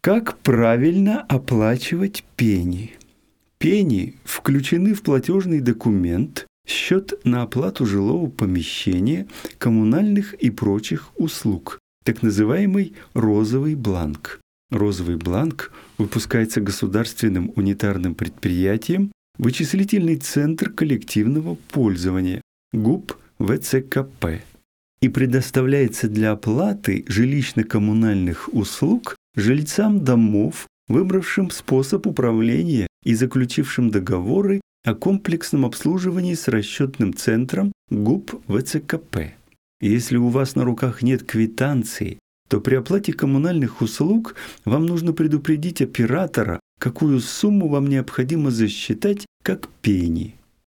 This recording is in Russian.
Как правильно оплачивать пени? Пени включены в платежный документ счет на оплату жилого помещения, коммунальных и прочих услуг, так называемый розовый бланк. Розовый бланк выпускается государственным унитарным предприятием Вычислительный центр коллективного пользования ГУП ВЦКП и предоставляется для оплаты жилищно-коммунальных услуг жильцам домов, выбравшим способ управления и заключившим договоры о комплексном обслуживании с расчетным центром ГУП ВЦКП. Если у вас на руках нет квитанции, то при оплате коммунальных услуг вам нужно предупредить оператора, какую сумму вам необходимо засчитать как пени.